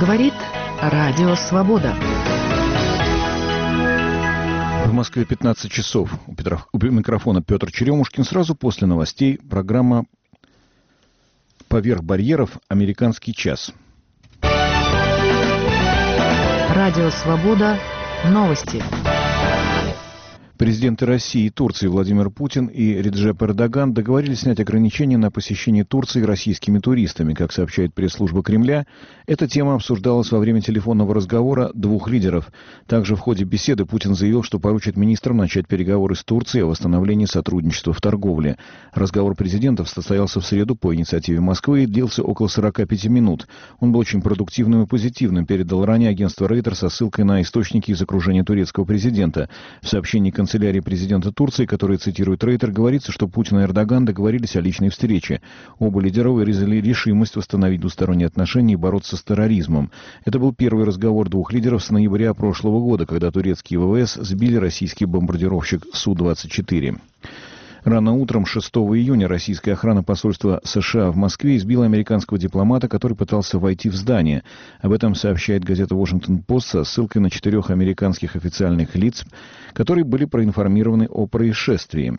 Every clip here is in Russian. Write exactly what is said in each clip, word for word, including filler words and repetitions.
Говорит Радио Свобода. В Москве пятнадцать часов. У, Петра, у микрофона Петр Черемушкин. Сразу после новостей программа «Поверх барьеров. Американский час». Радио Свобода. Новости. Президенты России и Турции Владимир Путин и Реджеп Эрдоган договорились снять ограничения на посещение Турции российскими туристами. Как сообщает пресс-служба Кремля, эта тема обсуждалась во время телефонного разговора двух лидеров. Также в ходе беседы Путин заявил, что поручит министрам начать переговоры с Турцией о восстановлении сотрудничества в торговле. Разговор президентов состоялся в среду по инициативе Москвы и длился около сорока пяти минут. Он был очень продуктивным и позитивным, передал ранее агентство Рейтер со ссылкой на источники из окружения турецкого президента. В сообщении канцелярии канцелярии президента Турции, который цитирует Рейтер, говорится, что Путин и Эрдоган договорились о личной встрече. Оба лидера выразили решимость восстановить двусторонние отношения и бороться с терроризмом. Это был первый разговор двух лидеров с ноября прошлого года, когда турецкие ВВС сбили российский бомбардировщик Су двадцать четыре. Рано утром шестого июня российская охрана посольства США в Москве избила американского дипломата, который пытался войти в здание. Об этом сообщает газета «Вашингтон-Пост» со ссылкой на четырех американских официальных лиц, которые были проинформированы о происшествии.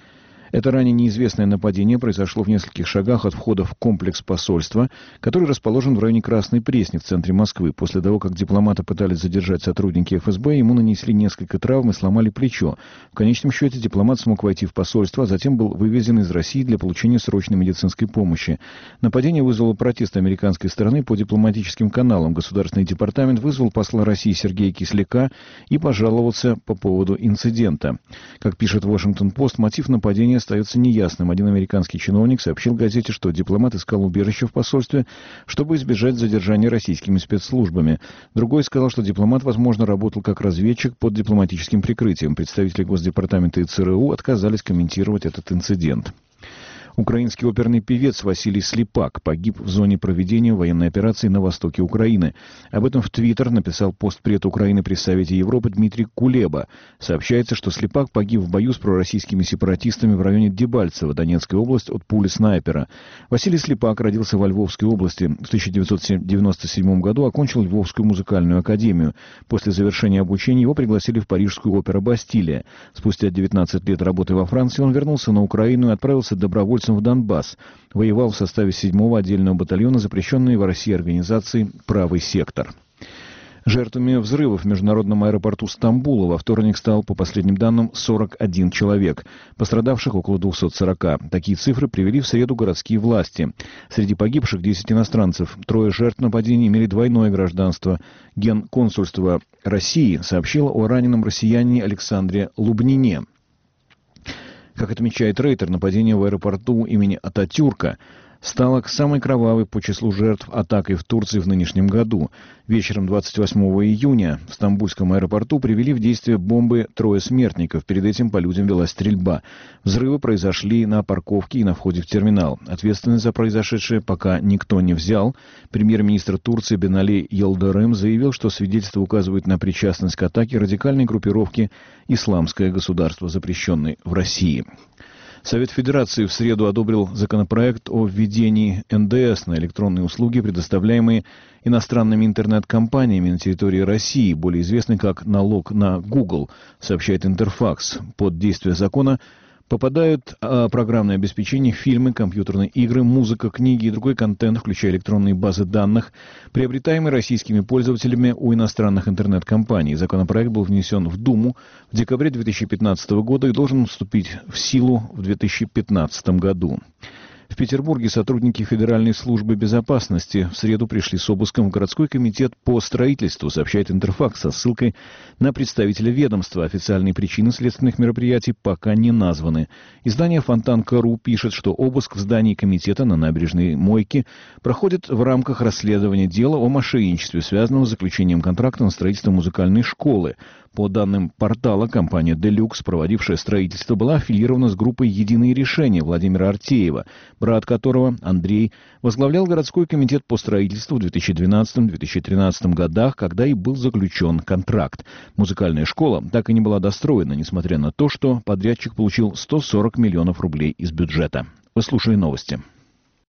Это ранее неизвестное нападение произошло в нескольких шагах от входа в комплекс посольства, который расположен в районе Красной Пресни в центре Москвы. После того, как дипломата пытались задержать сотрудники эф эс бэ, ему нанесли несколько травм и сломали плечо. В конечном счете дипломат смог войти в посольство, а затем был вывезен из России для получения срочной медицинской помощи. Нападение вызвало протест американской стороны по дипломатическим каналам. Государственный департамент вызвал посла России Сергея Кисляка и пожаловался по поводу инцидента. Как пишет «Вашингтон-Пост», мотив нападения остается неясным. Один американский чиновник сообщил газете, что дипломат искал убежище в посольстве, чтобы избежать задержания российскими спецслужбами. Другой сказал, что дипломат, возможно, работал как разведчик под дипломатическим прикрытием. Представители Госдепартамента и цэ эр у отказались комментировать этот инцидент. Украинский оперный певец Василий Слепак погиб в зоне проведения военной операции на востоке Украины. Об этом в Твиттер написал постпред Украины при Совете Европы Дмитрий Кулеба. Сообщается, что Слепак погиб в бою с пророссийскими сепаратистами в районе Дебальцево, Донецкая область, от пули снайпера. Василий Слепак родился во Львовской области. В тысяча девятьсот девяносто седьмом году окончил Львовскую музыкальную академию. После завершения обучения его пригласили в Парижскую оперу «Бастилия». Спустя девятнадцать лет работы во Франции он вернулся на Украину и отправился добровольцем в Донбасс. Воевал в составе седьмого отдельного батальона запрещенной в России организации «Правый сектор». Жертвами взрывов в международном аэропорту Стамбула во вторник стал, по последним данным, сорок один человек. Пострадавших около двухсот сорока. Такие цифры привели в среду городские власти. Среди погибших десять иностранцев. Трое жертв нападения имели двойное гражданство. Генконсульство России сообщило о раненом россиянине Александре Лубнине. Как отмечает Рейтер, нападение в аэропорту имени Ататюрка стало самой кровавой по числу жертв атакой в Турции в нынешнем году. Вечером двадцать восьмого июня в Стамбульском аэропорту привели в действие бомбы трое смертников. Перед этим по людям велась стрельба. Взрывы произошли на парковке и на входе в терминал. Ответственность за произошедшее пока никто не взял. Премьер-министр Турции Бинали Йылдырым заявил, что свидетельства указывают на причастность к атаке радикальной группировки «Исламское государство», запрещенной в России. Совет Федерации в среду одобрил законопроект о введении эн дэ эс на электронные услуги, предоставляемые иностранными интернет-компаниями на территории России, более известный как налог на Google, сообщает Интерфакс. Под действие закона попадают а, программное обеспечение, фильмы, компьютерные игры, музыка, книги и другой контент, включая электронные базы данных, приобретаемые российскими пользователями у иностранных интернет-компаний. Законопроект был внесен в Думу в декабре две тысячи пятнадцатого года и должен вступить в силу в две тысячи пятнадцатом году. В Петербурге сотрудники Федеральной службы безопасности в среду пришли с обыском в городской комитет по строительству, сообщает Интерфакс со ссылкой на представителя ведомства. Официальные причины следственных мероприятий пока не названы. Издание «Фонтан точка ру» пишет, что обыск в здании комитета на набережной Мойке проходит в рамках расследования дела о мошенничестве, связанного с заключением контракта на строительство музыкальной школы. По данным портала, компания «Делюкс», проводившая строительство, была аффилирована с группой «Единые решения» Владимира Артеева, брат которого, Андрей, возглавлял городской комитет по строительству в две тысячи двенадцатом — две тысячи тринадцатом годах, когда и был заключен контракт. Музыкальная школа так и не была достроена, несмотря на то, что подрядчик получил сто сорок миллионов рублей из бюджета. Вы слушали новости.